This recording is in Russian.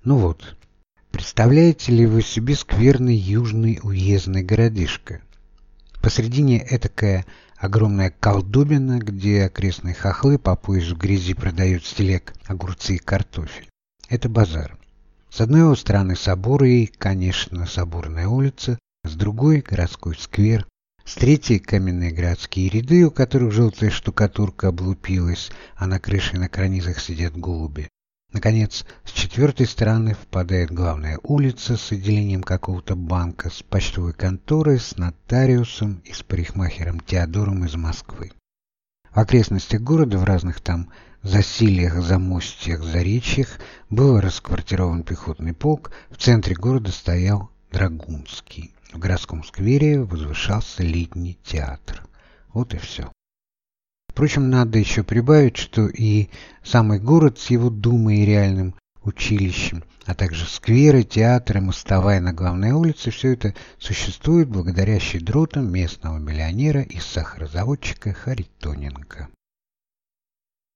Ну вот, представляете ли вы себе скверный южный уездный городишко? Посредине этакая огромная колдобина, где окрестные хохлы по пояс в грязи продают с телег огурцы и картофель. Это базар. С одной его стороны собор и, конечно, Соборная улица, с другой городской сквер, с третьей каменные городские ряды, у которых желтая штукатурка облупилась, а на крыше и на карнизах сидят голуби. Наконец, с четвертой стороны впадает главная улица с отделением какого-то банка, с почтовой конторой, с нотариусом и с парикмахером Теодором из Москвы. В окрестностях города, в разных там засильях, замостьях, заречьях был расквартирован пехотный полк, в центре города стоял Драгунский. В городском сквере возвышался летний театр. Вот и все. Впрочем, надо еще прибавить, что и самый город с его думой и реальным училищем, а также скверы, театры, мостовая на главной улице, все это существует благодаря щедротам местного миллионера и сахарозаводчика Харитоненко.